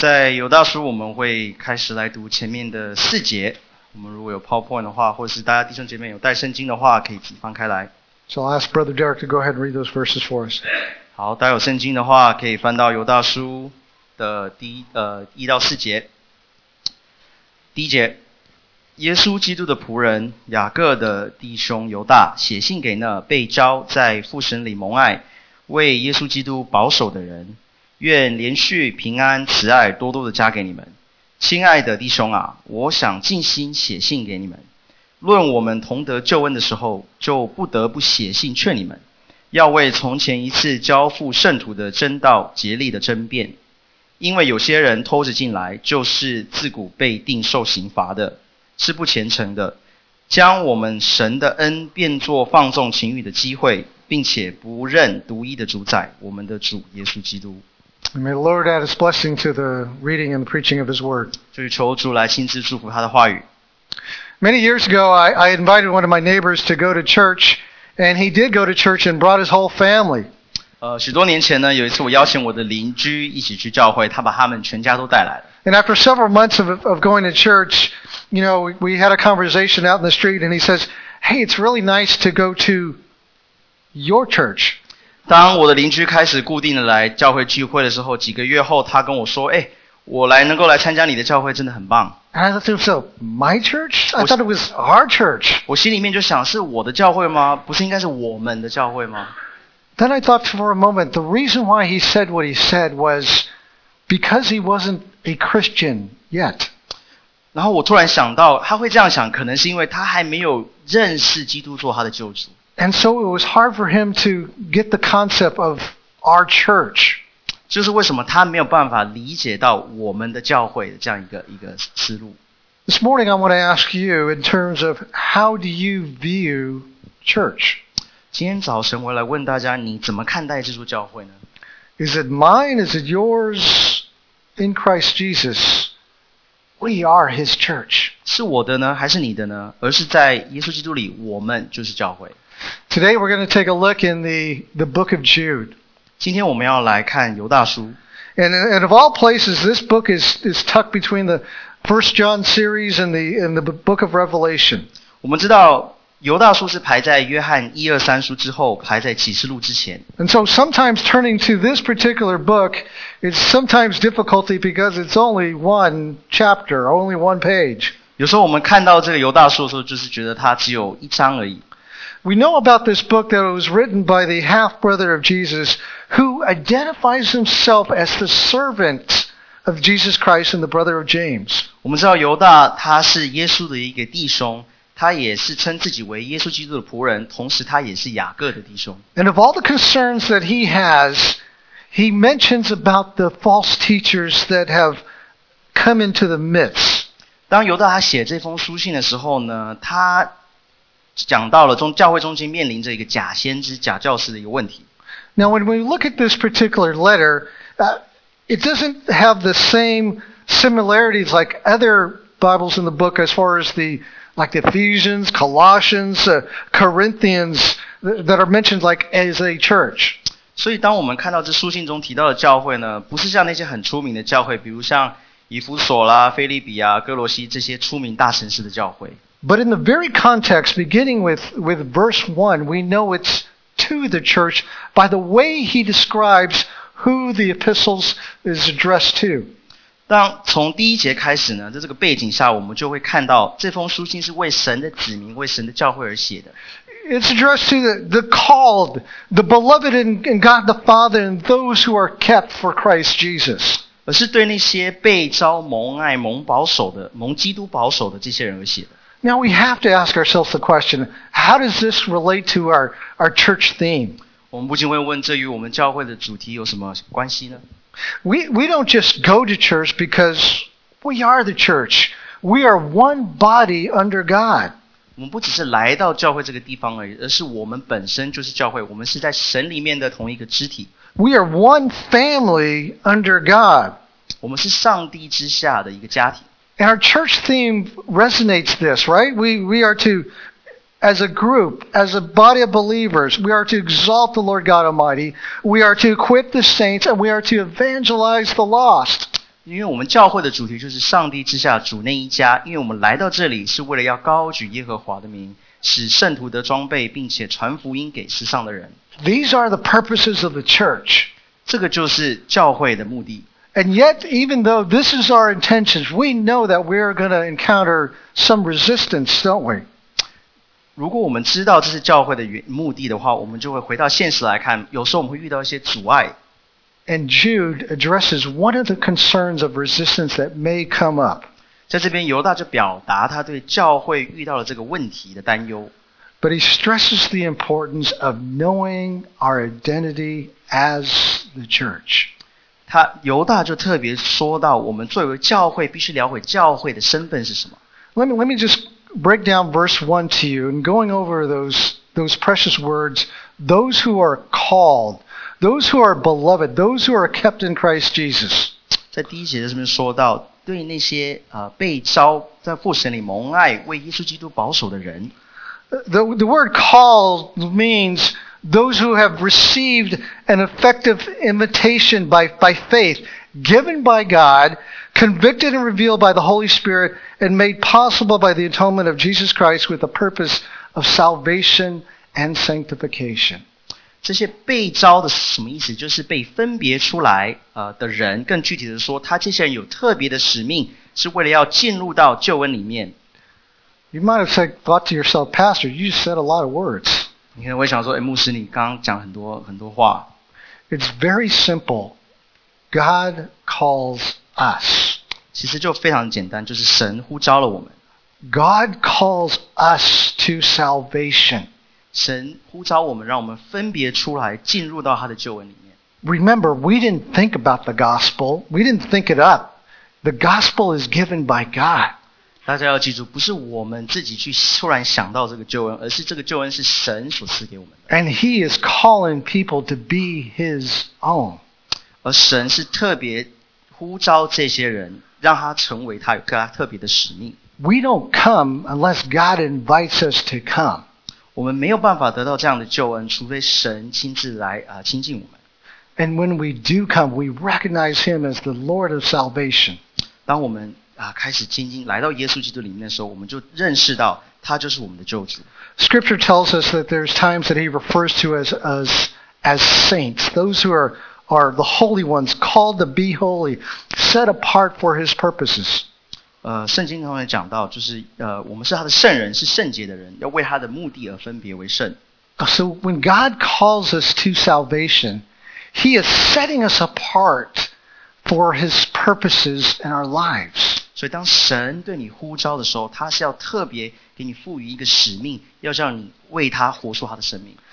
在犹大书我们会开始来读前面的4节。我们如果有 PowerPoint 的话，或者是大家弟兄姐妹有带圣经的话，可以自己翻开来。 So I'll ask Brother Derek to go ahead and read those verses for us. 好，大家有圣经的话，可以翻到犹大书的1到4节。第1节，耶稣基督的仆人雅各的弟兄犹大写信给那被召在父神里蒙爱，为耶稣基督保守的人，愿连续平安慈爱多多的加给你们。亲爱的弟兄啊，我想尽心写信给你们。论我们同得救恩的时候，就不得不写信劝你们，要为从前一次交付圣徒的真道竭力的争辩。因为有些人偷着进来，就是自古被定受刑罚的，是不虔诚的，将我们神的恩变作放纵情欲的机会，并且不认独一的主宰，我们的主耶稣基督。 And may the Lord add His blessing to the reading and the preaching of His Word. 就是求主来亲自祝福他的话语。 Many years ago, I invited one of my neighbors to go to church, and he did go to church and brought his whole family. 许多年前呢，有一次我邀请我的邻居一起去教会，他把他们全家都带来了。 And after several months of going to church, we had a conversation out in the street, and he says, "Hey, it's really nice to go to your church." 当我的邻居开始固定的来教会聚会的时候，几个月后，他跟我说：“我能够来参加你的教会，真的很棒。” And I thought to myself, my church? I thought it was our church. 我心里面就想，是我的教会吗？不是应该是我们的教会吗？ Then I thought for a moment, the reason why he said what he said was because he wasn't a Christian yet. 然后我突然想到，他会这样想，可能是因为他还没有认识基督做他的救主。 And so it was hard for him to get the concept of our church. 就是为什么他没有办法理解到我们的教会的这样一个思路。 This morning I want to ask you in terms of how do you view church? 今天早晨我来问大家，你怎么看待这座教会呢？ Is it mine? Is it yours? In Christ Jesus, we are His church. 是我的呢，还是你的呢？而是在耶稣基督里，我们就是教会。 Today we're going to take a look in the book of Jude. 今天我们要来看犹大书。 And of all places, this book is tucked between the 1 John series and the book of Revelation. 我们知道犹大书是排在约翰1、2、3书之后，排在启示录之前。 And so sometimes turning to this particular book is sometimes difficulty because it's only one chapter, only one page. 有时候我们看到这个犹大书的时候，就是觉得它只有1章而已。 We know about this book that it was written by the half-brother of Jesus who identifies himself as the servant of Jesus Christ and the brother of James. 我们知道犹大他是耶稣的一个弟兄，他也是称自己为耶稣基督的仆人，同时他也是雅各的弟兄。 And of all the concerns that he has, he mentions about the false teachers that have come into the midst. 当犹大他写这封书信的时候呢，他讲到了教会中间面临着一个假先知、假教师的一个问题。 Now, when we look at this particular letter, it doesn't have the same similarities like other Bibles in the book as far as like Ephesians, Colossians, Corinthians that are mentioned like as a church. 所以当我们看到这书信中提到的教会呢，不是像那些很出名的教会，比如像以弗所啦、腓立比啊、哥罗西这些出名大城市的教会。 But in the very context, beginning with verse 1, we know it's to the church by the way he describes who the epistles is addressed to. 当从第1节开始呢，在这个背景下，我们就会看到这封书信是为神的子民、为神的教会而写的。 It's addressed to the called, the beloved in God the Father, and those who are kept for Christ Jesus. 而是对那些被召、蒙爱、蒙保守的、蒙基督保守的这些人而写的。 Now we have to ask ourselves the question, how does this relate to our church theme? 我们不禁会问，这与我们教会的主题有什么关系呢？ We don't just go to church because we are the church. We are one body under God. 我们不只是来到教会这个地方而已，而是我们本身就是教会，我们是在神里面的同一个肢体。 We are one family under God. 我们是上帝之下的一个家庭。 And our church theme resonates this, right? We are to, as a group, as a body of believers, we are to exalt the Lord God Almighty. We are to equip the saints, and we are to evangelize the lost. 因为我们教会的主题就是上帝之下主内一家，因为我们来到这里是为了要高举耶和华的名，使圣徒得装备，并且传福音给世上的人。 These are the purposes of the church. 这个就是教会的目的。 And yet, even though this is our intentions, we know that we are going to encounter some resistance, don't we? 如果我们知道这是教会的目的的话，我们就会回到现实来看，有时候我们会遇到一些阻碍。 And Jude addresses one of the concerns of resistance that may come up. 在这边犹大就表达他对教会遇到了这个问题的担忧。 But he stresses the importance of knowing our identity as the church. 犹大就特别说到，我们作为教会必须了解教会的身份是什么。 Let me just break down verse 1 to you, and going over those precious words, those who are called, those who are beloved, those who are kept in Christ Jesus. 在第一节在这边说到，对那些被召在父神里蒙爱为耶稣基督保守的人。 The word called means those who have received an effective invitation by faith, given by God, convicted and revealed by the Holy Spirit, and made possible by the atonement of Jesus Christ with the purpose of salvation and sanctification. 这些被召的是什么意思？就是被分别出来的人，更具体的说，他这些人有特别的使命，是为了要进入到救恩里面。 You might have thought to yourself, Pastor, you said a lot of words. 你可能会想说，牧师，你刚刚讲很多话。 It's very simple. God calls us. 其实就非常简单，就是神呼召了我们。 God calls us to salvation. 神呼召我们，让我们分别出来，进入到他的救恩里面。 Remember, we didn't think about the gospel. We didn't think it up. The gospel is given by God. 大家要记住，不是我们自己去突然想到这个救恩，而是这个救恩是神所赐给我们的。 And He is calling people to be His own. 而神是特别呼召这些人，让他成为他有他特别的使命。 We don't come unless God invites us to come. 我们没有办法得到这样的救恩，除非神亲自来亲近我们。 And when we do come, we recognize Him as the Lord of salvation. 当我们开始来到耶稣基督里面的时候，我们就认识到他就是我们的救主。 Scripture tells us that there's times that He refers to as saints, those who are the holy ones, called to be holy, set apart for His purposes. 圣经上面讲到，就是我们是他的圣人，是圣洁的人，要为他的目的而分别为圣。 So when God calls us to salvation, He is setting us apart for His purposes in our lives. 所以当神对你呼召的时候，他是要特别给你赋予一个使命，要让你为他活出他的生命。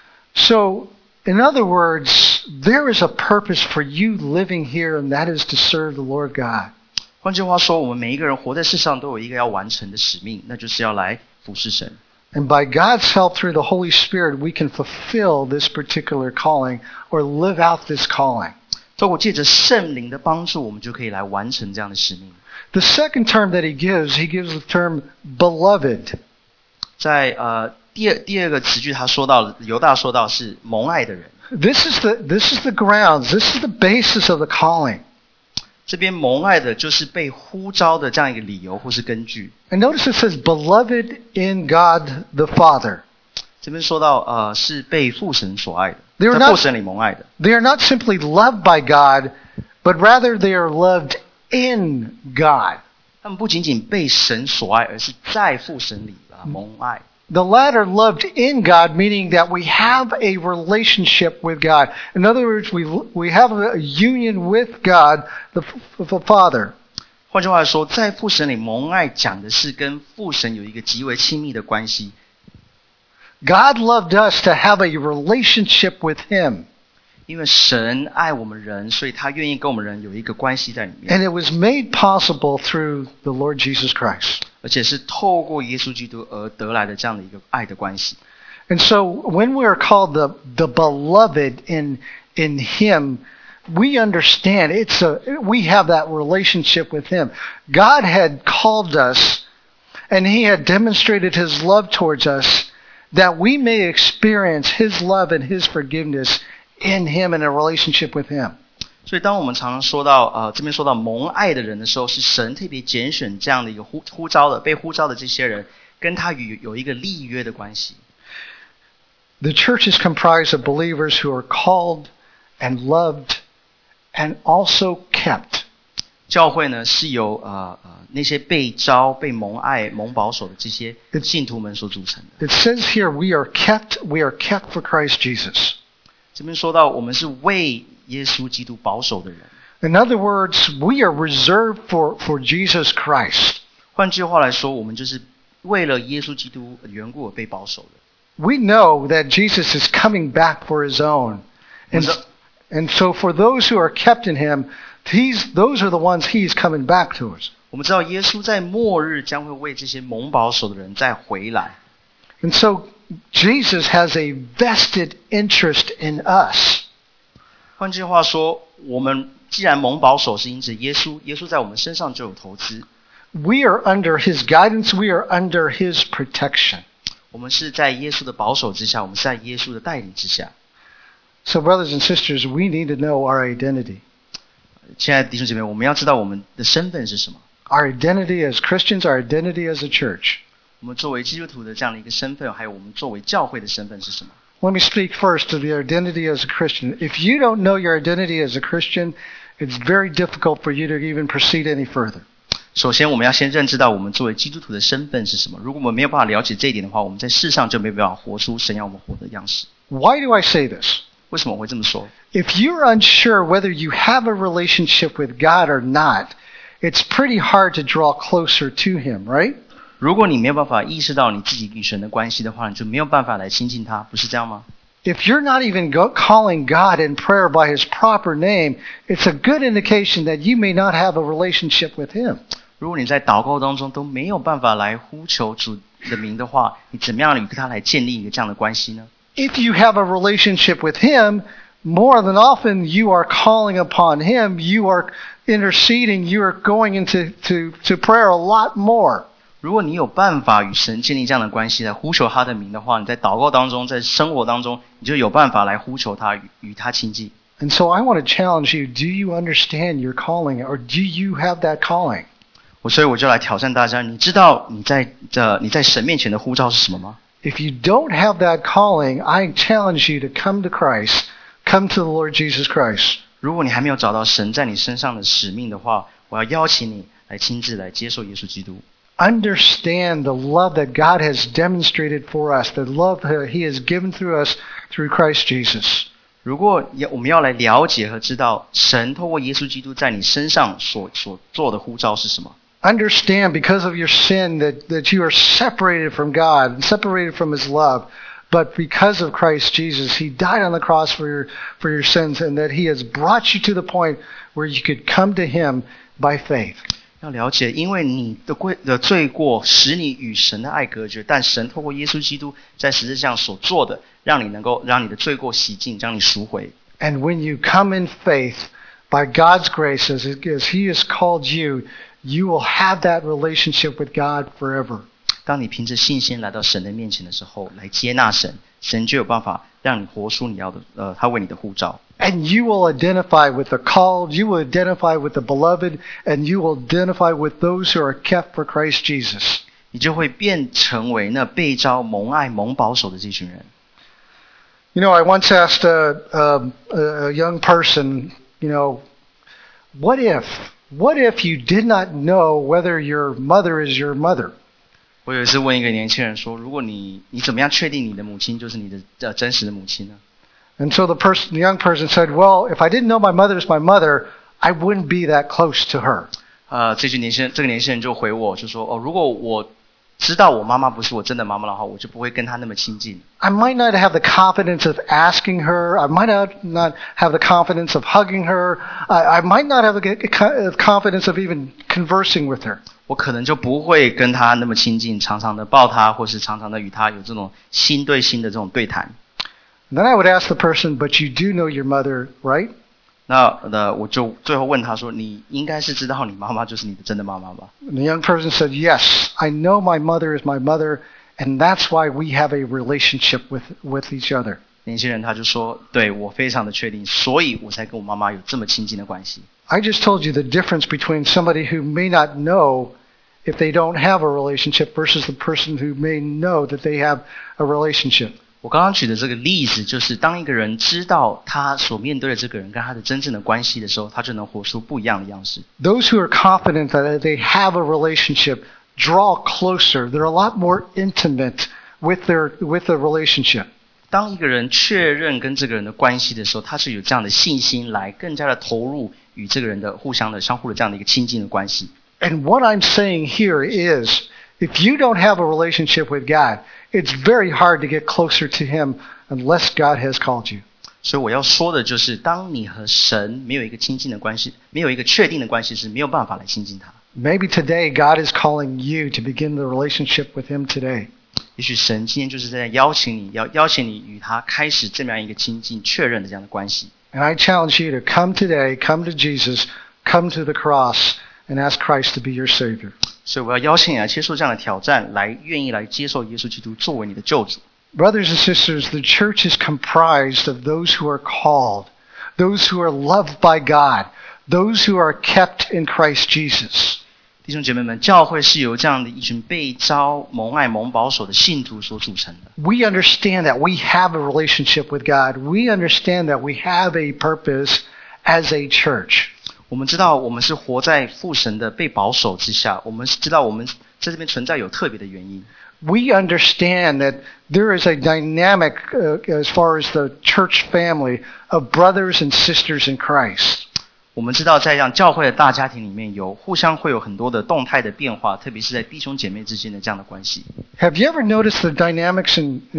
So, in other words, there is a purpose for you living here, and that is to serve the Lord God. 换句话说，我们每一个人活在世上都有一个要完成的使命，那就是要来服侍神。 And by God's help through the Holy Spirit, we can fulfill this particular calling or live out this calling. 透过借着圣灵的帮助，我们就可以来完成这样的使命。 The second term that he gives the term beloved. 在第二个词句，他说到犹大说到是蒙爱的人。 This is the grounds. This is the basis of the calling. 这边蒙爱的就是被呼召的这样一个理由或是根据。 And notice it says beloved in God the Father. 这边说到是被父神所爱的， They're 在 not- 父神里蒙爱的。 They are not simply loved by God, but rather they are loved in God. 他们不仅仅被神所爱，而是在父神里蒙爱。 The latter loved in God, meaning that we have a relationship with God. In other words, we have a union with God, the Father. 换句话来说，在父神里蒙爱讲的是跟父神有一个极为亲密的关系。 God loved us to have a relationship with Him. 因为神爱我们人，所以他愿意跟我们人有一个关系在里面， And it was made possible through the Lord Jesus Christ. 而且是透过耶稣基督而得来的这样的一个爱的关系。 And so when we are called the beloved in Him, we understand we have that relationship with Him. God had called us, and He had demonstrated His love towards us, that we may experience His love and His forgiveness in Him and a relationship with Him. 所以当我们常常说到这边说到蒙爱的人的时候，是神特别拣选这样的一个呼召的被呼召的这些人，跟他有一个立约的关系。 The church is comprised of believers who are called and loved and also kept. 教会呢是由那些被召、被蒙爱、蒙保守的这些信徒们所组成的。 It says here we are kept for Christ Jesus. 这边说到我们是为耶稣基督保守的人。 In other words, we are reserved for Jesus Christ. 换句话来说，我们就是为了耶稣基督的缘故而被保守的。 We know that Jesus is coming back for his own. And so for those who are kept in him, those are the ones he's coming back to us. 我们知道耶稣在末日将会为这些蒙保守的人再回来。 And so Jesus has a vested interest in us. 换句话说，我们既然蒙保守是因着耶稣，耶稣在我们身上就有投资。 We are under his guidance. We are under his protection. 我们是在耶稣的保守之下，我们是在耶稣的带领之下。 So brothers and sisters, we need to know our identity. 亲爱的弟兄姐妹，我们要知道我们的身份是什么。 Our identity as Christians, our identity as a church. 我们作为基督徒的这样的一个身份，还有我们作为教会的身份是什么？ Let me speak first to the identity as a Christian. If you don't know your identity as a Christian, it's very difficult for you to even proceed any further. 首先，我们要先认知到我们作为基督徒的身份是什么。如果我们没有办法了解这一点的话，我们在世上就没有办法活出神要我们活的样式。 Why do I say this? 为什么我会这么说？ If you're unsure whether you have a relationship with God or not, it's pretty hard to draw closer to him, right? 如果你没有办法意识到你自己与神的关系的话，你就没有办法来亲近他，不是这样吗？ If you're not even calling God in prayer by his proper name, it's a good indication that you may not have a relationship with him. 如果你在祷告当中都没有办法来呼求主的名的话，你怎么样与他来建立一个这样的关系呢？ If you have a relationship with him, more than often you are calling upon him, you are interceding, you are going into prayer a lot more. 如果你有办法与神建立这样的关系来呼求他的名的话，你在祷告当中，在生活当中，你就有办法来呼求他，与他亲近。 And so I want to challenge you, do you understand your calling, or do you have that calling? 所以我就来挑战大家，你知道你在神面前的呼召是什么吗？ If you don't have that calling, I challenge you to come to Christ, come to the Lord Jesus Christ. 如果你还没有找到神在你身上的使命的话，我要邀请你来亲自来接受耶稣基督。 Understand the love that God has demonstrated for us, the love that he has given through us through Christ Jesus. 如果我们要来了解和知道神透过耶稣基督在你身上所做的呼召是什么？ Understand because of your sin that you are separated from God and separated from his love. But because of Christ Jesus, he died on the cross for your sins, and that he has brought you to the point where you could come to him by faith. 要了解，因为你的罪过使你与神的爱隔绝，但神透过耶稣基督在十字架上所做的，让你能够让你的罪过洗净，将你赎回。 And when you come in faith, by God's grace, as he has called you, you will have that relationship with God forever. 当你凭着信心来到神的面前的时候，来接纳神，神就有办法让你活出你要的他为你的呼召。 And you will identify with the called, you will identify with the beloved, and you will identify with those who are kept for Christ Jesus. 你就会变成为那被召、蒙爱、蒙保守的这群人。 You know, I once asked a young person, what if you did not know whether your mother is your mother? 我有一次问一个年轻人说：“如果你怎么样确定你的母亲就是你的真实的母亲呢？” And so the young person said, "Well, if I didn't know my mother is my mother, I wouldn't be that close to her." 这个年轻人就回我就说：“如果我知道我妈妈不是我真的妈妈的话，我就不会跟她那么亲近。” I might not have the confidence of asking her. I might not have the confidence of hugging her. I might not have the confidence of even conversing with her. 我可能就不会跟她那么亲近，常常的抱她，或是常常的与她有这种心对心的这种对谈。 Then I would ask the person, "But you do know your mother, right?" 那我就最后问他说：“你应该是知道你妈妈就是你的真的妈妈吧？” And the young person said, "Yes, I know my mother is my mother, and that's why we have a relationship with each other." 年轻人他就说，对，我非常的确定，所以我才跟我妈妈有这么亲近的关系。 I just told you the difference between somebody who may not know if they don't have a relationship versus the person who may know that they have a relationship. 我刚刚举的这个例子，就是当一个人知道他所面对的这个人跟他的真正的关系的时候，他就能活出不一样的样式。 Those who are confident that they have a relationship draw closer. They're a lot more intimate with the relationship. 当一个人确认跟这个人的关系的时候，他是有这样的信心来更加的投入与这个人的相互的这样的一个亲近的关系。 And what I'm saying here is, if you don't have a relationship with God, it's very hard to get closer to Him unless God has called you. 所以我要说的就是，当你和神没有一个亲近的关系，没有一个确定的关系，是没有办法来亲近他。 Maybe today God is calling you to begin the relationship with Him today. 也许神今天就是在邀请你与他开始这么样一个亲近、确认的这样的关系。 And I challenge you to come today, come to Jesus, come to the cross, and ask Christ to be your Savior. 所以我要邀请你来接受这样的挑战，愿意来接受耶稣基督作为你的救主。 Brothers and sisters, the church is comprised of those who are called, those who are loved by God, those who are kept in Christ Jesus. 弟兄姐妹们，教会是由这样的一群被召、蒙爱、蒙保守的信徒所组成的。 We understand that we have a relationship with God. We understand that we have a purpose as a church. 我们知道我们是活在父神的被保守之下，我们知道我们在这边存在有特别的原因。 We understand that there is a dynamic as far as the church family of brothers and sisters in Christ. 我们知道在这样教会的大家庭里面互相会有很多的动态的变化，特别是在弟兄姐妹之间的这样的关系。 Have you ever noticed the dynamics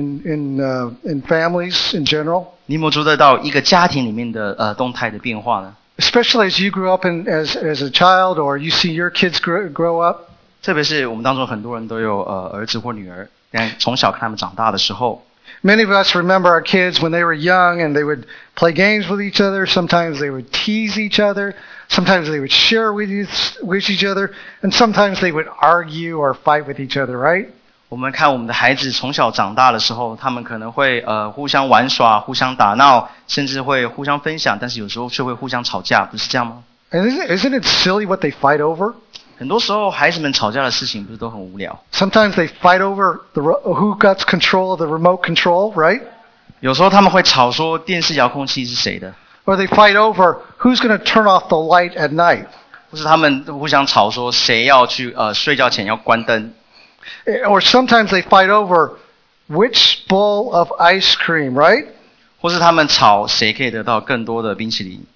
in families in general? 你有没有注意到一个家庭里面的动态的变化呢？ Especially as you grew up as a child, or you see your kids grow up. 特别是我们当中很多人都有儿子或女儿，但从小看他们长大的时候。 Many of us remember our kids when they were young and they would play games with each other. Sometimes they would tease each other. Sometimes they would share with each other. And sometimes they would argue or fight with each other, right? 我们看我们的孩子从小长大的时候，他们可能会互相玩耍、互相打闹，甚至会互相分享，但是有时候却会互相吵架，不是这样吗？ And isn't it silly what they fight over? 很多时候孩子们吵架的事情不是都很无聊。 Sometimes they fight over who got control of the remote control, right? 有时候他们会吵说电视遥控器是谁的， Or they fight over who's going to turn off the light at night. 或是他们互相吵说谁要去睡觉前要关灯。 Or sometimes they fight over which bowl of ice cream, right? 或是他们吵谁可以得到更多的冰淇淋。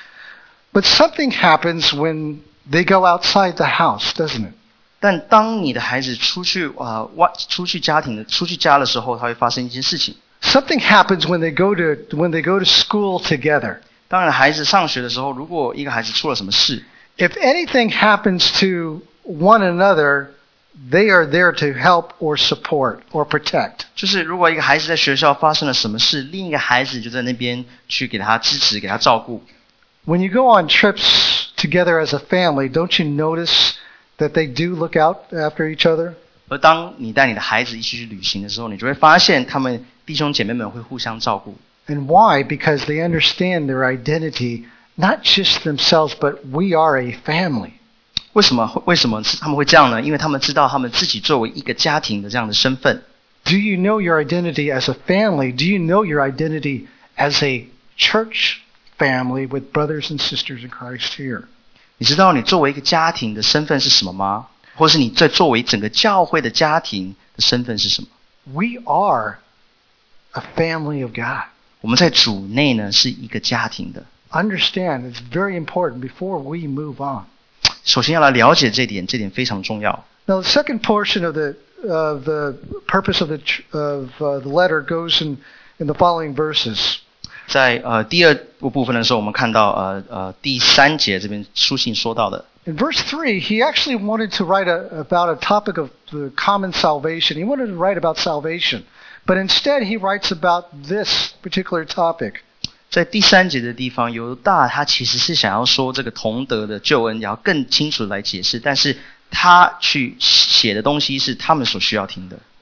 But something happens when they go outside the house, doesn't it? 但当你的孩子出去家的时候，他会发生一件事情。 Something happens when they go to school together. 当然，孩子上学的时候，如果一个孩子出了什么事， If anything happens to one another, they are there to help or support or protect. 就是如果一个孩子在学校发生了什么事，另一个孩子就在那边去给他支持，给他照顾。 When you go on trips together as a family, don't you notice that they do look out after each other? 而当你带你的孩子一起去旅行的时候，你就会发现他们弟兄姐妹们会互相照顾。 And why? Because they understand their identity, not just themselves, but we are a family. 为什么他们会这样呢？因为他们知道他们自己作为一个家庭的这样的身份。 Do you know your identity as a family? Do you know your identity as a church family with brothers and sisters in Christ here? 你知道你作为一个家庭的身份是什么吗？或是你在作为整个教会的家庭的身份是什么？ We are a family of God. 我们在主内呢是一个家庭的。 Understand, it's very important before we move on. 首先要来了解这点非常重要。 Now, the second portion of the purpose of the letter goes in the following verses. 在第二部分的时候，我们看到第3节这边书信说到的。 In verse 3, he actually wanted to write about a topic of the common salvation. He wanted to write about salvation. But instead, he writes about this particular topic. 在第3节的地方，犹大他其实是想要说这个同得的救恩，也要更清楚来解释，但是他去写的东西是他们所需要听的。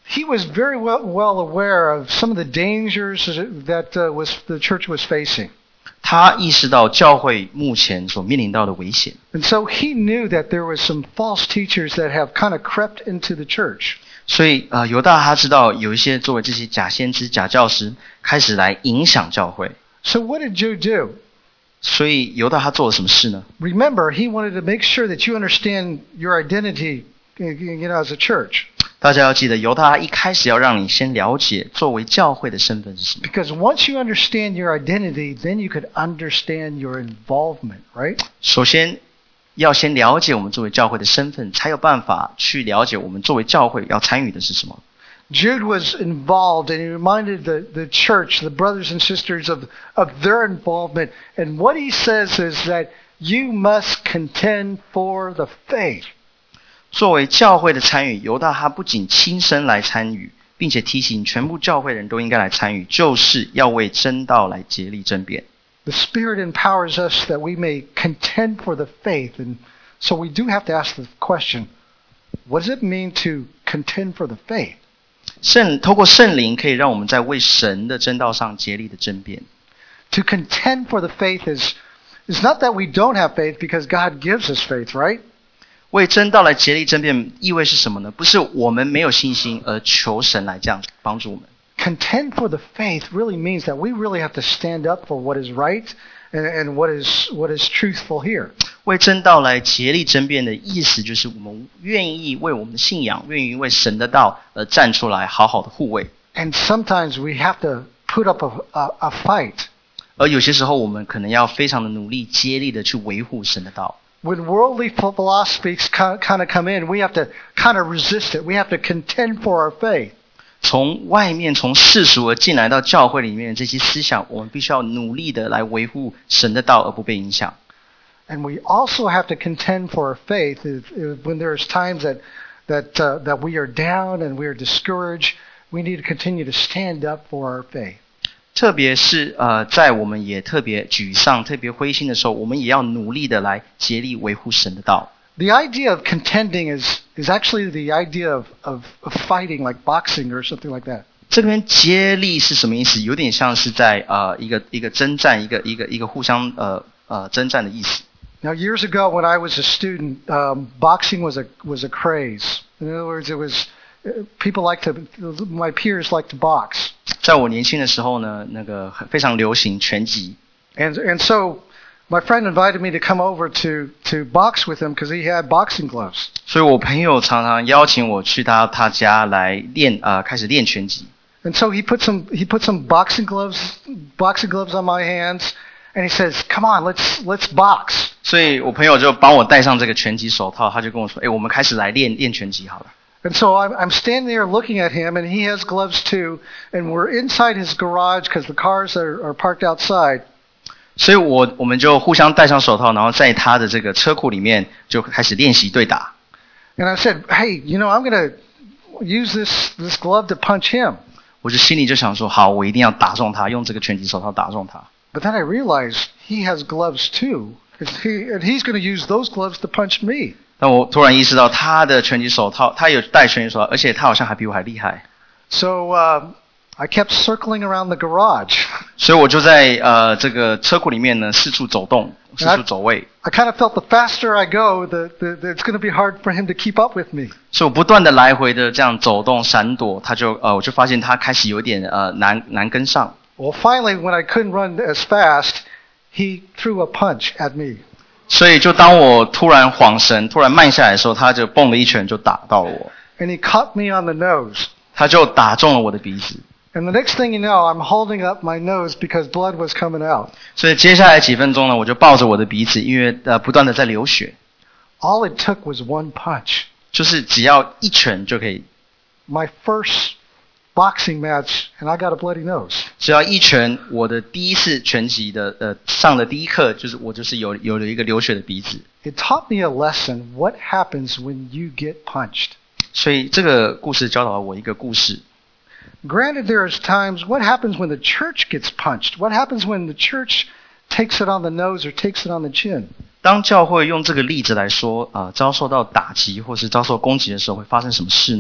he was very well aware of some of the dangers that the church was facing. 他意识到教会目前所面临到的危险， And so he knew that there was some false teachers that have kind of crept into the church. 所以犹大他知道有一些作为这些假先知、假教师开始来影响教会。 So what did Jude do? 所以犹大他做了什么事呢？ Remember, he wanted to make sure that you understand your identity, as a church. 大家要记得，犹大一开始要让你先了解作为教会的身份是什么。 Because once you understand your identity, then you could understand your involvement, right? 首先要先了解我们作为教会的身份，才有办法去了解我们作为教会要参与的是什么。 Jude was involved, and he reminded the church, the brothers and sisters, of their involvement. And what he says is that you must contend for the faith. 作为教会的参与，犹大他不仅亲身来参与，并且提醒全部教会人都应该来参与，就是要为真道来竭力争辩。 The Spirit empowers us that we may contend for the faith. And so we do have to ask the question, what does it mean to contend for the faith? 透过圣灵可以让我们在为神的真道上竭力的争辩。 To contend for the faith is not that we don't have faith because God gives us faith, right? 为真道来竭力争辩意味是什么呢？不是我们没有信心而求神来这样帮助我们。 Contend for the faith really means that we really have to stand up for what is right and what is truthful here. 为真道来竭力争辩的意思就是我们愿意为我们的信仰，愿意为神的道而站出来，好好的护卫。 And sometimes we have to put up a fight. 而有些时候我们可能要非常的努力，竭力的去维护神的道。 When worldly philosophies kind of come in, we have to kind of resist it. We have to contend for our faith. 从外面从世俗而进来到教会里面的这些思想，我们必须要努力的来维护神的道而不被影响。 And we also have to contend for our faith when there's times that we are down and we are discouraged. We need to continue to stand up for our faith. 特别是在我们也特别沮丧、特别灰心的时候，我们也要努力的来竭力维护神的道。 The idea of contending is actually the idea of fighting, like boxing or something like that. 这边接力是什么意思？有点像是在一个征战，一个互相征战的意思。 Now, years ago, when I was a student, boxing was a craze. In other words, it was people my peers liked to box. 在我年轻的时候呢，非常流行拳击。 And so my friend invited me to come over to box with him because he had boxing gloves. 所以我朋友常常邀请我去他家来开始练拳击。 And so he put some boxing gloves on my hands, and he says, "Come on, let's box." 所以我朋友就帮我戴上这个拳击手套，他就跟我说：“我们开始来练拳击好了。” And so I'm standing there looking at him, and he has gloves too, and we're inside his garage because the cars are parked outside. 所以我们就互相戴上手套，然后在他的这个车库里面就开始练习对打。 And I said, "Hey, I'm going to use this glove to punch him." 我就心里就想说，好，我一定要打中他，用这个拳击手套打中他。 But then I realized he has gloves too, and he's going to use those gloves to punch me. 但我突然意识到，他的拳击手套，他有戴拳击手套，而且他好像还比我还厉害。 So I kept circling around the garage. 所以我就在这个车库里面呢四处走动，四处走位。 I kind of felt the faster I go, it's going to be hard for him to keep up with me. 所以我不断的来回的这样走动闪躲，我就发现他开始有点难跟上。 Well, finally, when I couldn't run as fast, he threw a punch at me. 所以就当我突然晃神、突然慢下来的时候，他就蹦了一拳就打到了我。 And he caught me on the nose. 他就打中了我的鼻子。 And the next thing you know, I'm holding up my nose because blood was coming out. 所以接下来几分钟呢，我就抱着我的鼻子，因为不断的在流血。 All it took was one punch. 就是只要一拳就可以。 My first boxing match, and I got a bloody nose. 只要一拳，我的第一次拳击的上的第一课，我有了一个流血的鼻子。 It taught me a lesson. What happens when you get punched? 所以这个故事教导了我一个故事。 Granted, there's times, what happens when the church gets punched? What happens when the church takes it on the nose or takes it on the chin? 当教会用这个例子来说，遭受到打击或是遭受攻击的时候，会发生什么事呢？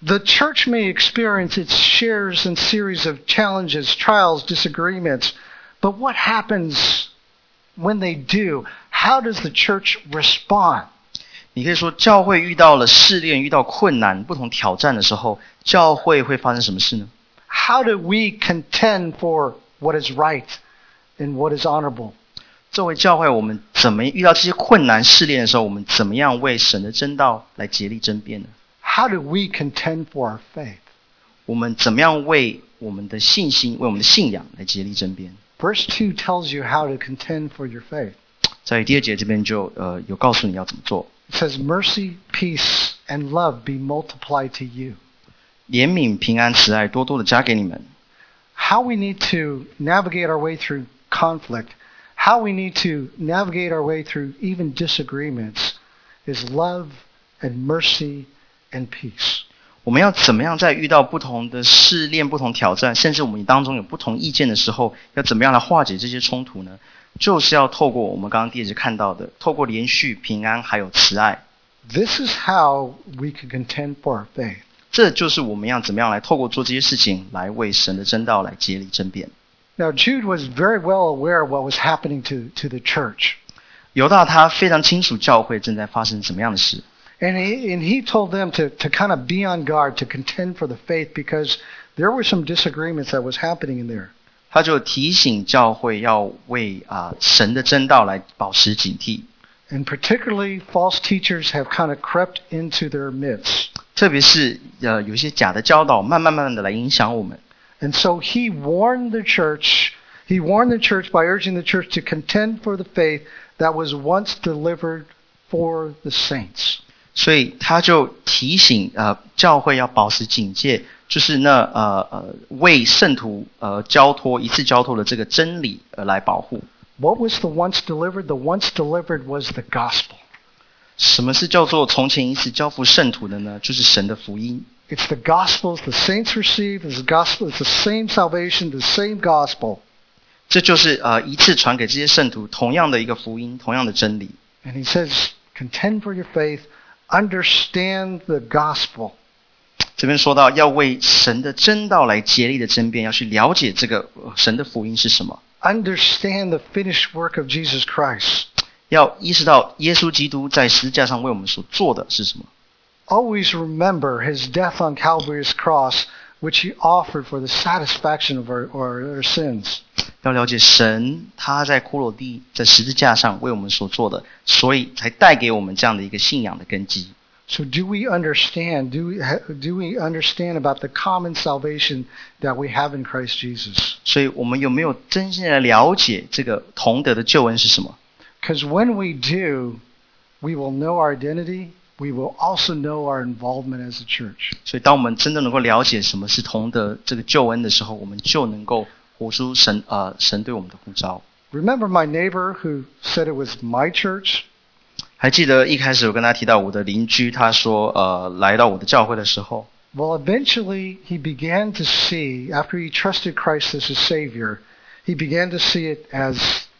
The church may experience its shares and series of challenges, trials, disagreements, but what happens when they do? How does the church respond? 你可以说，教会遇到了试炼、遇到困难、不同挑战的时候，教会会发生什么事呢？ How do we contend for what is right and what is honorable? 作为教会，我们怎么遇到这些困难试炼的时候，我们怎么样为神的真道来竭力争辩呢？ How do we contend for our faith? 我们怎么样为我们的信心、为我们的信仰来竭力争辩？ Verse 2 tells you how to contend for your faith. 在第2节这边就有告诉你要怎么做。 It says, mercy, peace, and love be multiplied to you. 怜悯、平安、慈爱多多的加给你们。 How we need to navigate our way through conflict, how we need to navigate our way through even disagreements is love and mercy and peace. 我们要怎么样在遇到不同的试炼、不同挑战，甚至我们当中有不同意见的时候，要怎么样来化解这些冲突呢？就是要透过我们刚刚第2节看到的，透过连续、平安还有慈爱。 This is how we can contend for our faith. 这就是我们要怎么样来透过做这些事情，来为神的真道来竭力争辩。 Now, Jude was very well aware of what was happening to the church. 犹大他非常清楚教会正在发生什么样的事。 And he told them to kind of be on guard, to contend for the faith, because there were some disagreements that was happening in there. 他就提醒教会要为神的真道来保持警惕。 And particularly, false teachers have kind of crept into their midst. 特别是有一些假的教导，慢慢的来影响我们。 And so he warned the church. He warned the church by urging the church to contend for the faith that was once delivered for the saints. 所以他就提醒教会要保持警戒，就是为圣徒交托一次交托的这个真理来保护。 What was the once delivered? The once delivered was the gospel. 什么是叫做从前一次交付圣徒的呢？就是神的福音。 It's the gospel the saints receive. It's the gospel. It's the same salvation, the same gospel. 这就是一次传给这些圣徒同样的一个福音，同样的真理。 And he says, contend for your faith. Understand the gospel. 这边说到要为神的真道来竭力的争辩，要去了解这个神的福音是什么。 Understand the finished work of Jesus Christ. 要意识到耶稣基督在十字架上为我们所做的是什么。 Always remember his death on Calvary's cross, which he offered for the satisfaction of our sins. 要了解神他在骷髅地在十字架上为我们所做的，所以才带给我们这样的一个信仰的根基。 So do we understand? Do we understand about the common salvation that we have in Christ Jesus? 所以我们有没有真心的了解这个同得的救恩是什么？ Because when we do, we will know our identity. We will also know our involvement as a church. 所以当我们真的能够了解什么是同得这个救恩的时候，我们就能够活出神对我们的呼召。 Remember my neighbor who said it was my church? 还记得一开始我跟他提到我的邻居，他说来到我的教会的时候， Well, eventually he began to see, after he trusted Christ as his Savior, he began to see it as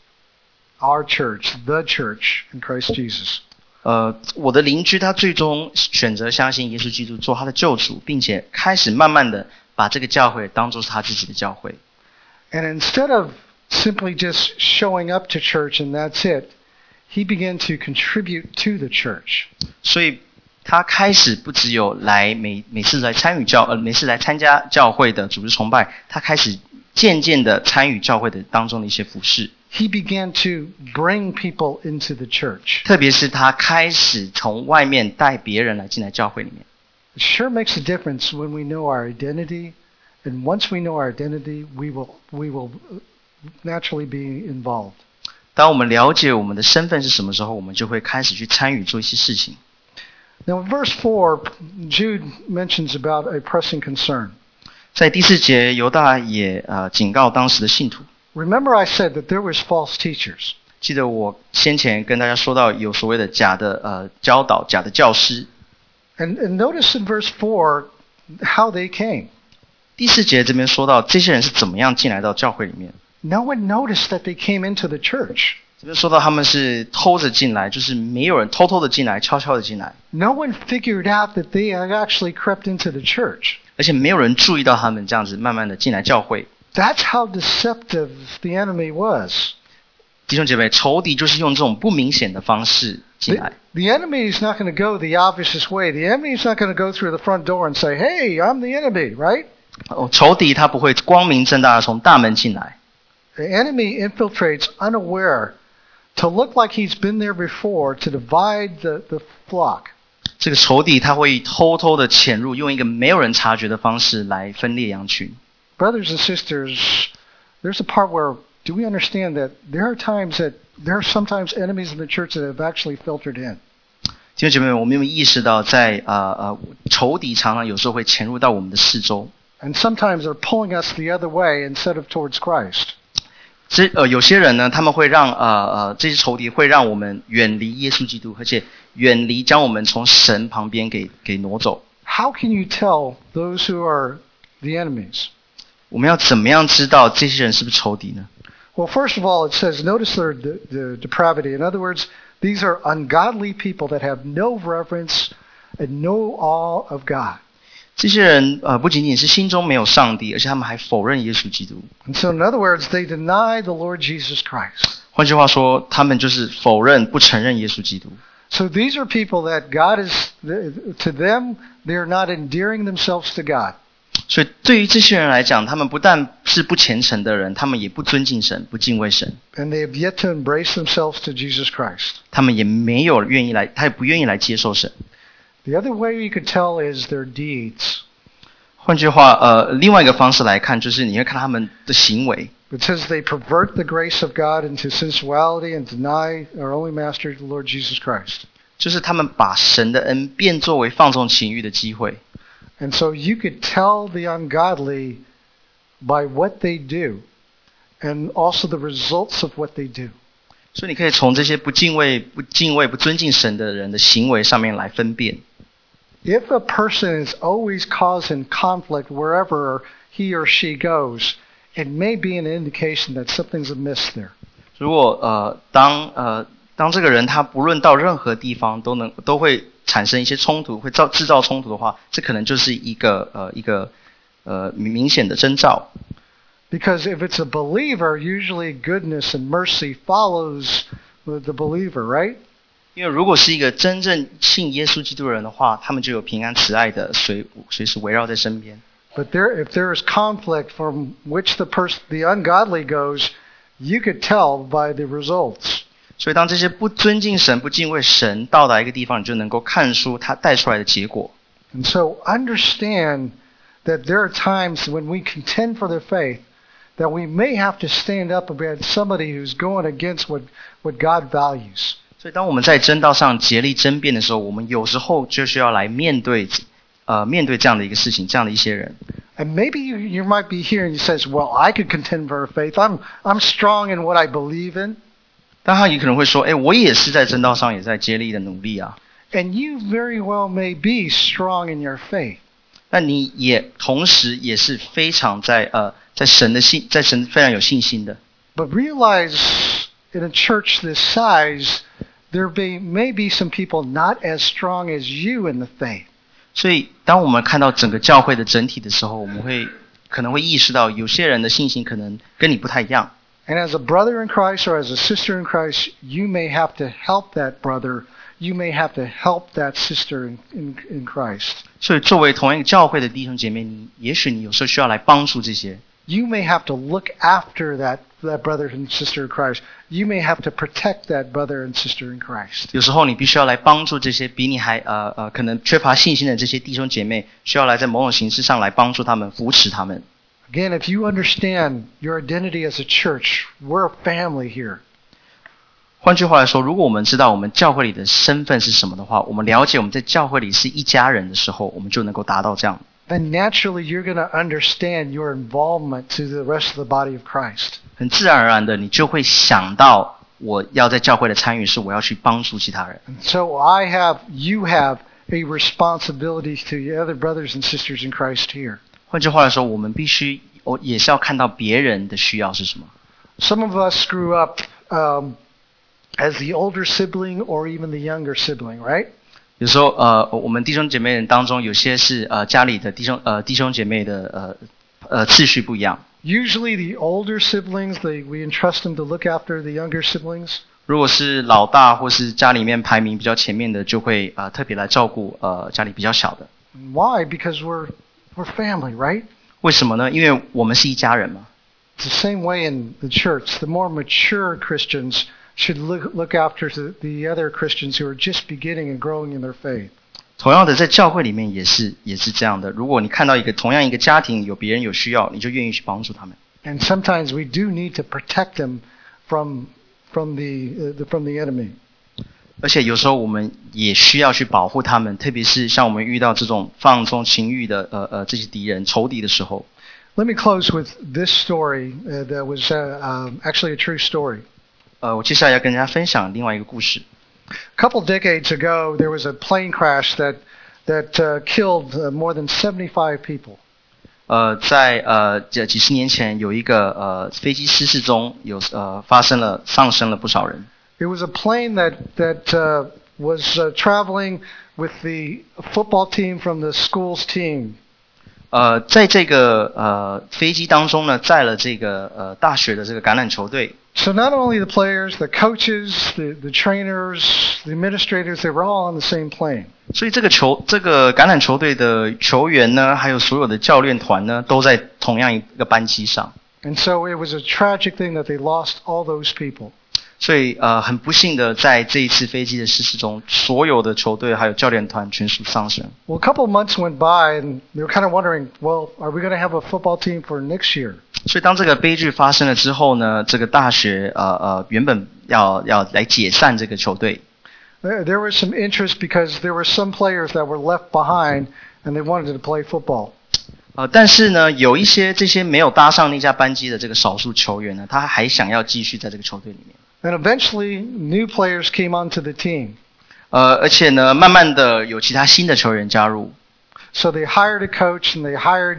our church, the church in Christ Jesus. 我的邻居他最终选择相信耶稣基督做他的救主，并且开始慢慢的把这个教会当作是他自己的教会。 And instead of simply just showing up to church and that's it, he began to contribute to the church. 所以他开始不只有来每次来参加教会的组织崇拜，他开始渐渐的参与教会的当中的一些服事。 He began to bring people into the church. 特别是他开始从外面带别人来进来教会里面。 It sure makes a difference when we know our identity, and once we know our identity, we will naturally be involved. 当我们了解我们的身份是什么时候，我们就会开始去参与做一些事情。 Now, in verse 4, Jude mentions about a pressing concern. 在第4节，犹大也警告当时的信徒。 Remember I said that there was false teachers. 记得我先前跟大家说到有所谓的假的教导、假的教师。 And notice in verse 4 how they came. 第4节这边说到这些人是怎么样进来到教会里面。 No one noticed that they came into the church. 这边说到他们是偷着进来，就是没有人偷偷的进来，悄悄的进来， No one figured out that they had actually crept into the church. 而且没有人注意到他们这样子慢慢的进来教会。 That's how deceptive the enemy was. 弟兄姐妹，仇敌就是用这种不明显的方式进来。 The enemy is not going to go the obvious way. The enemy is not going to go through the front door and say, "Hey, I'm the enemy," right? 仇敌他不会光明正大的从大门进来， The enemy infiltrates unaware to look like he's been there before to divide the flock. 这个仇敌他会偷偷的潜入，用一个没有人察觉的方式来分裂羊群。 Brothers and sisters, there's a part where do we understand that there are sometimes enemies in the church that have actually filtered in. 弟兄姐妹们，我们有没有意识到在，仇敌常常有时候会潜入到我们的四周， And sometimes they're pulling us the other way instead of towards Christ. 有些人呢，他们会让这些仇敌会让我们远离耶稣基督，而且远离将我们从神旁边给挪走。 How can you tell those who are the enemies? 我们要怎么样知道这些人是不是仇敌呢？ Well, first of all, it says, notice the depravity. In other words, these are ungodly people that have no reverence and no awe of God. 这些人不仅仅是心中没有上帝，而且他们还否认耶稣基督。 And so, in other words, they deny the Lord Jesus Christ. 换句话说，他们就是否认、不承认耶稣基督。 So these are people that God is, to them, they're not endearing themselves to God. 所以对于这些人来讲，他们不但是不虔诚的人，他们也不尊敬神、不敬畏神。 And they have yet to embrace themselves to Jesus Christ. 他们也没有愿意来，他也不愿意来接受神。 The other way you could tell is their deeds. 换句话，另外一个方式来看，就是你会看他们的行为。 It says they pervert the grace of God into sensuality and deny our only master, the Lord Jesus Christ. 就是他们把神的恩变作为放纵情欲的机会。 And so you could tell the ungodly by what they do and also the results of what they do. 所以你可以从这些不敬畏、不尊敬神的人的行为上面来分辨。 If a person is always causing conflict wherever he or she goes, it may be an indication that something's amiss there. 如果当这个人他不论到任何地方都会产生一些冲突，会制造冲突的话，这可能就是一个明显的征兆。 Because if it's a believer, usually goodness and mercy follows the believer, right? 因为如果是一个真正信耶稣基督的人的话，他们就有平安慈爱的随时围绕在身边。 But if there is conflict from which the ungodly goes, you could tell by the results. 所以当这些不尊敬神、不敬畏神到达一个地方，你就能够看出他带出来的结果。 And so understand that there are times when we contend for the faith that we may have to stand up against somebody who's going against what God values. 所以当我们在真道上竭力争辩的时候，我们有时候就需要来面对这样的一个事情，这样的一些人。 And maybe you might be here and you says, "Well, I could contend for faith. I'm strong in what I believe in." 但他也可能会说：“我也是在真道上也在竭力的努力啊。” And you very well may be strong in your faith. 但你也同时也是非常在神非常有信心的。 But realize in a church this size, there may be some people not as strong as you in the faith. 所以当我们看到整个教会的整体的时候，我们可能会意识到有些人的信心可能跟你不太一样。 And as a brother in Christ or as a sister in Christ, you may have to help that brother. You may have to help that sister in Christ. 所以作为同一个教会的弟兄姐妹，也许你有时候需要来帮助这些。 You may have to look after that brother and sister in Christ. You may have to protect that brother and sister in Christ. 有时候你必须要来帮助这些比你还可能缺乏信心的这些弟兄姐妹，需要来在某种形式上来帮助他们、扶持他们。 Again, if you understand your identity as a church, we're a family here. 换句话来说，如果我们知道我们教会里的身份是什么的话，我们了解我们在教会里是一家人的时候，我们就能够达到这样。 Then naturally you're going to understand your involvement to the rest of the body of Christ. 很自然而然的，你就会想到我要在教会的参与是我要去帮助其他人。 And so you have a responsibility to the other brothers and sisters in Christ here. 换句话来说，我们必须也是要看到别人的需要是什么。 Some of us grew up as the older sibling or even the younger sibling, right? 有时候我们弟兄姐妹人当中，有些是家里的弟兄姐妹的次序不一样。 Usually the older siblings, we entrust them to look after the younger siblings. 如果是老大或是家里面排名比较前面的，就会特别来照顾家里比较小的。 Why? Because we're family, right? 为什么呢？因为我们是一家人嘛。 It's the same way in the church. The more mature Christians should look after the other Christians who are just beginning and growing in their faith. 同样的，在教会里面也是这样的。如果你看到同样一个家庭有别人有需要，你就愿意去帮助他们。 And sometimes we do need to protect them from the enemy. 而且有时候我们也需要去保护他们，特别是像我们遇到这种放纵情欲的这些敌人仇敌的时候。 Let me close with this story that was actually a true story. 我接下来要跟大家分享另外一个故事。 A couple decades ago, there was a plane crash that killed more than 75 people. 在几十年前，有一个飞机失事中，丧生了不少人。 It was a plane that was traveling with the football team from the school's team. 在这个飞机当中呢，载了这个大学的这个橄榄球队。 So not only the players, the coaches, the trainers, the administrators, they were all on the same plane. 所以这个橄榄球队的球员呢，还有所有的教练团呢，都在同样一个班机上。 And so it was a tragic thing that they lost all those people. 所以很不幸的，在这一次飞机的失事中，所有的球队还有教练团全数丧生。 Well, a couple of months went by, and they were kind of wondering, well, are we going to have a football team for next year? 所以当这个悲剧发生了之后呢，这个大学原本要来解散这个球队。 There was some interest because there were some players that were left behind, and they wanted to play football. 但是呢，有一些这些没有搭上那架班机的这个少数球员呢，他还想要继续在这个球队里面。 And eventually, new players came onto the team. 而且呢，慢慢的有其他新的球员加入。 So they hired a coach and they hired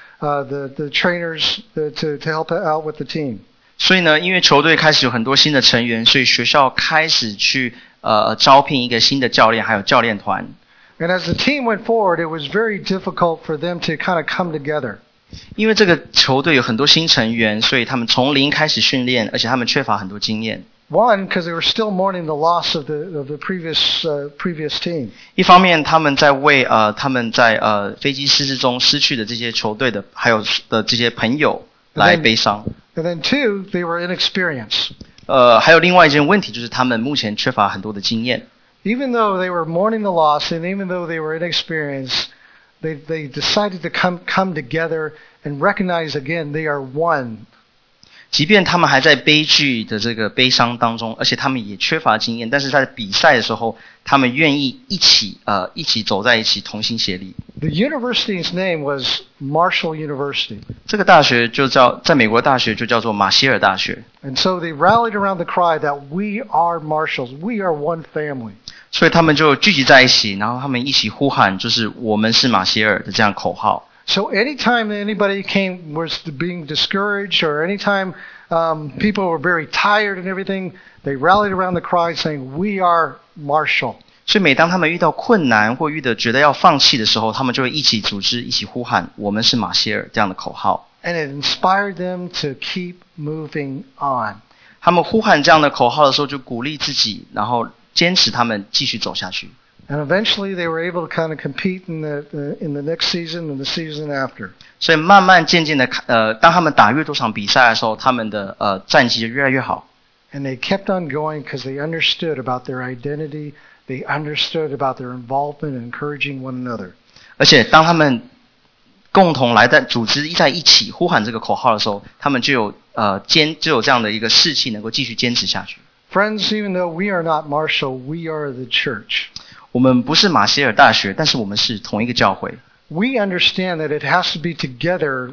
the trainers to help out with the team. 所以呢，因为球队开始有很多新的成员，所以学校开始去招聘一个新的教练，还有教练团。 And as the team went forward, it was very difficult for them to kind of come together. 因为这个球队有很多新成员，所以他们从零开始训练，而且他们缺乏很多经验。 One, because they were still mourning the loss of the previous team. 一方面，他们在为他们在飞机失事中失去的这些球队的还有的这些朋友来悲伤。 And then two, they were inexperienced. 还有另外一件问题就是他们目前缺乏很多的经验。 Even though they were mourning the loss, and even though they were inexperienced, they decided to come together and recognize again they are one. 即便他们还在悲剧的这个悲伤当中，而且他们也缺乏经验，但是在比赛的时候，他们愿意一起走在一起，同心协力。 The university's name was Marshall University. 这个大学在美国大学就叫做马歇尔大学。 And so they rallied around the cry that we are Marshalls, we are one family. 所以他们就聚集在一起，然后他们一起呼喊，就是我们是马歇尔的这样口号。 So anytime anybody was being discouraged, or anytime people were very tired and everything, they rallied around the cry saying, we are Marshall. 所以每当他们遇到困难或觉得要放弃的时候，他们就会一起组织，一起呼喊我们是马歇尔这样的口号。 And it inspired them to keep moving on. 他们呼喊这样的口号的时候，就鼓励自己，然后坚持他们继续走下去。 And eventually they were able to kind of compete in the next season and the season after. 所以慢慢渐渐的，当他们打越多场比赛的时候，他们的战绩就越来越好。 And they kept on going because they understood about their identity, they understood about their involvement in encouraging one another. 而且当他们共同来在组织在一起呼喊这个口号的时候，他们就有这样的一个士气，能够继续坚持下去。 Friends, even though we are not Marshall, we are the church. 我们不是马歇尔大学，但是我们是同一个教会。 We understand that it has to be together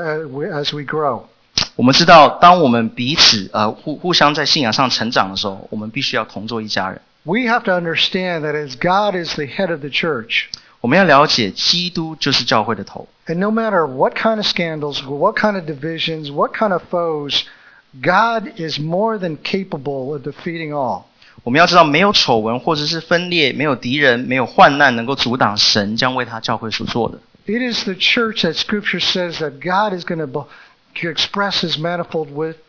as we grow. 我们知道，当我们彼此互相在信仰上成长的时候，我们必须要同做一家人。 We have to understand that as God is the head of the church. 我们要了解，基督就是教会的头。 And no matter what kind of scandals, what kind of divisions, what kind of foes God is more than capable of defeating all. 我们要知道，没有丑闻或者是分裂，没有敌人，没有患难能够阻挡神将为他教会所做的。 It is the church that Scripture says that God is going to express His manifold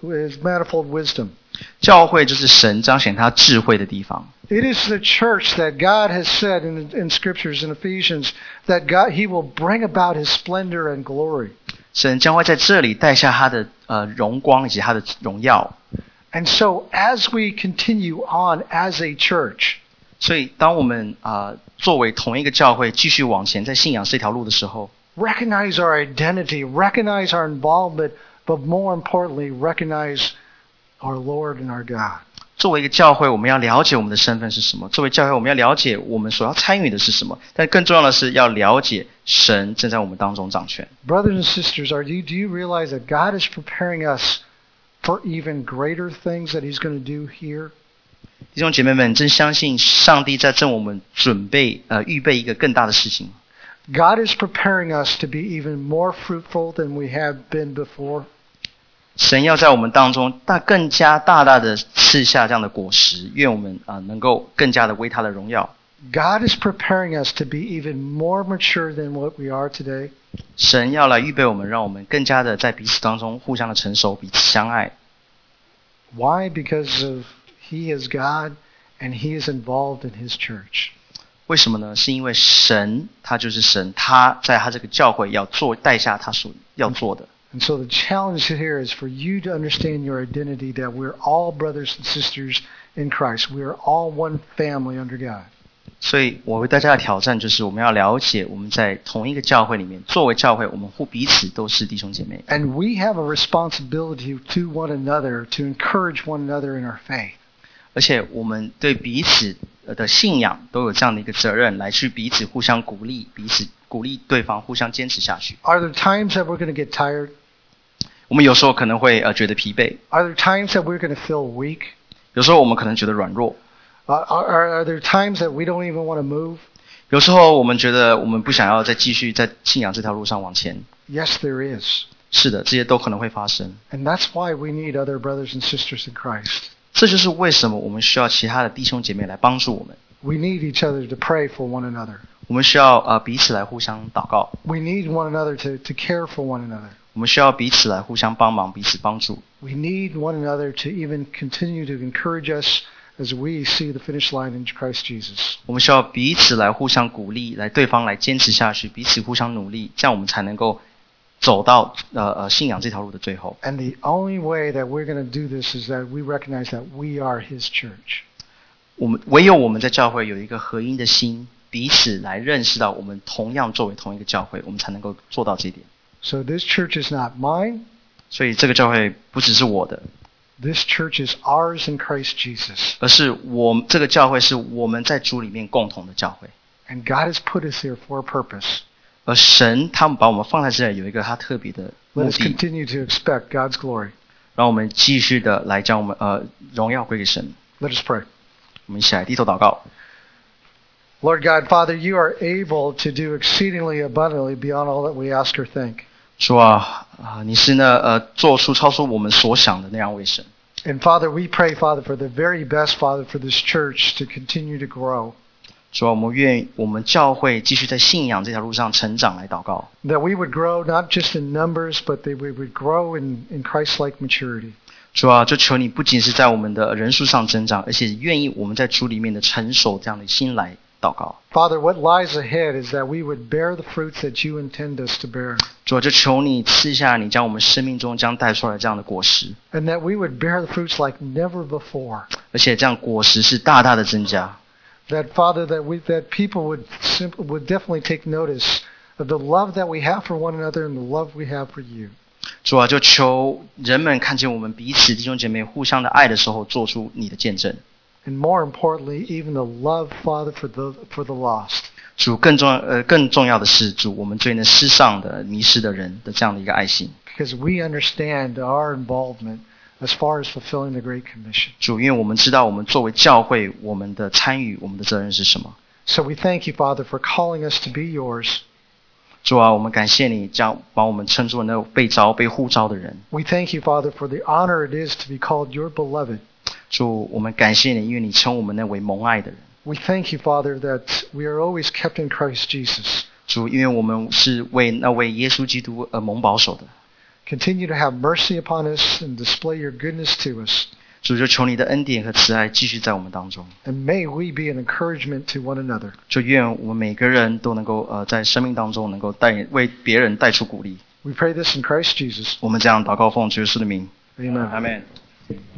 wisdom. 教会就是神彰显他智慧的地方。 It is the church that God has said in Scriptures in Ephesians that He will bring about His splendor and glory. 神将会在这里带下他的荣光以及他的荣耀。 And so as we continue on as a church, 所以当我们作为同一个教会继续往前在信仰这条路的时候， recognize our identity, recognize our involvement, but more importantly, recognize our Lord and our God. 作为一个教会，我们要了解我们的身份是什么。作为教会，我们要了解我们所要参与的是什么。但更重要的是，要了解神正在我们当中掌权。 Brothers and sisters, do you realize that God is preparing us for even greater things that He's going to do here? 弟兄姐妹们，真相信上帝在正我们预备一个更大的事情。 God is preparing us to be even more fruitful than we have been before. 神要在我们当中更加大的赐下这样的果实，愿我们能够更加的为他的荣耀。 God is preparing us to be even more mature than what we are today. 神要来预备我们，让我们更加的在彼此当中互相的成熟，彼此相爱。 Why? Because of He is God and He is involved in His church. 为什么呢？是因为神他就是神，他在他这个教会要带下他所要做的。 And so the challenge here is for you to understand your identity, that we're all brothers and sisters in Christ. We are all one family under God. 所以我为大家的挑战就是我们要了解我们在同一个教会里面，作为教会我们彼此都是弟兄姐妹。 And we have a responsibility to one another to encourage one another in our faith. 而且我们对彼此的信仰都有这样的一个责任，来去彼此互相鼓励，彼此鼓励对方互相坚持下去。 Are there times that we're going to get tired? 我们有时候可能会觉得疲惫， Are there times that we're going to feel weak? 有时候我们可能觉得软弱， Are there times that we don't even want to move? 有时候我们觉得我们不想要再继续在信仰这条路上往前。 Yes, there is. 是的，这些都可能会发生。 And that's why we need other brothers and sisters in Christ. 这就是为什么我们需要其他的弟兄姐妹来帮助我们。 We need each other to pray for one another. 我们需要彼此来互相祷告。 We need one another to care for one another. 我们需要彼此来互相帮忙，彼此帮助。 We need one another to even continue to encourage us as we see the finish line in Christ Jesus. 我们需要彼此来互相鼓励，来对方来坚持下去，彼此互相努力，这样我们才能够走到信仰这条路的最后。 And the only way that we're going to do this is that we recognize that we are His church. 唯有我们在教会有一个合一的心，彼此来认识到我们同样作为同一个教会，我们才能够做到这一点。 So this church is not mine. 所以这个教会不只是我的， This church is ours in Christ Jesus. 而是这个教会是我们在主里面共同的教会。 And God has put us here for a purpose. 而神他们把我们放在这里，有一个他特别的 Let 目 us 的， continue to expect God's glory. 让我们继续的来将我们荣耀归给神。 Let us pray. 我们一起来低头祷告。 Lord God, Father, you are able to do exceedingly abundantly beyond all that we ask or think. 主啊，你是做出超出我们所想的那样为神。 And Father, we pray, Father, for the very best, Father, for this church to continue to grow. 主啊，我们愿我们教会继续在信仰这条路上成长来祷告。 That we would grow not just in numbers, but that we would grow in Christ-like maturity. 主啊，就求你不仅是在我们的人数上增长，而且愿意我们在主里面的成熟这样的心来祷告。 Father, what lies ahead is that we would bear the fruits that you intend us to bear. 主啊，就求你赐下你将我们生命中将带出来这样的果实， And that we would bear the fruits like never before. 而且这样果实是大大的增加。 That, Father, that people would definitely take notice of the love that we have for one another and the love we have for you. 主啊，就求人们看见我们彼此弟兄姐妹互相的爱的时候，做出你的见证。 And more importantly, even the love, Father, for the lost. 主更重要的是，主我们对那世上的迷失的人的这样的一个爱心。 Because we understand our involvement as far as fulfilling the Great Commission. 主，因为我们知道我们作为教会，我们的参与，我们的责任是什么。 So we thank you, Father, for calling us to be yours. 主啊，我们感谢你，把我们称作那被召、被呼召的人。 We thank you, Father, for the honor it is to be called your beloved. 主，我们感谢你，因为你称我们那为蒙爱的人。 We thank you, Father, that we are always kept in Christ Jesus. 主，因为我们是为那位耶稣基督而蒙保守的。 Continue to have mercy upon us and display your goodness to us. 主，就求你的恩典和慈爱继续在我们当中。 And may we be an encouragement to one another. 就愿我们每个人都能够在生命当中能够为别人带出鼓励。 We pray this in Christ Jesus. 我们这样祷告奉主耶稣的名。 Amen. Amen.